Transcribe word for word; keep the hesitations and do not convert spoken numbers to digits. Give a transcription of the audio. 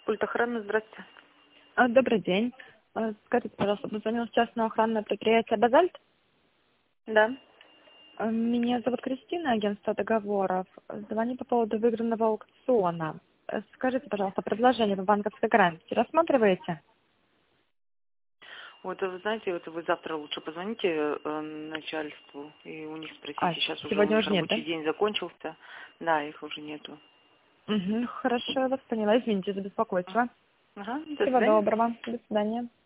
Пульт охраны, здравствуйте. А, Добрый день. А, Скажите, пожалуйста, позвонил частное охранное предприятие «Базальт». Да. А, Меня зовут Кристина, агентство договоров. Звоню по поводу выигранного аукциона. Э, Скажите, пожалуйста, предложение по банковской гарантии рассматриваете? Вот вы знаете, вот вы завтра лучше позвоните э, начальству и у них А, спросите. Сейчас уже у сегодня них уже нет, да? рабочий день закончился. Да, их уже нету. Угу, хорошо, я вас поняла. Извините за беспокойство. Ага, до Всего свидания. доброго. До свидания.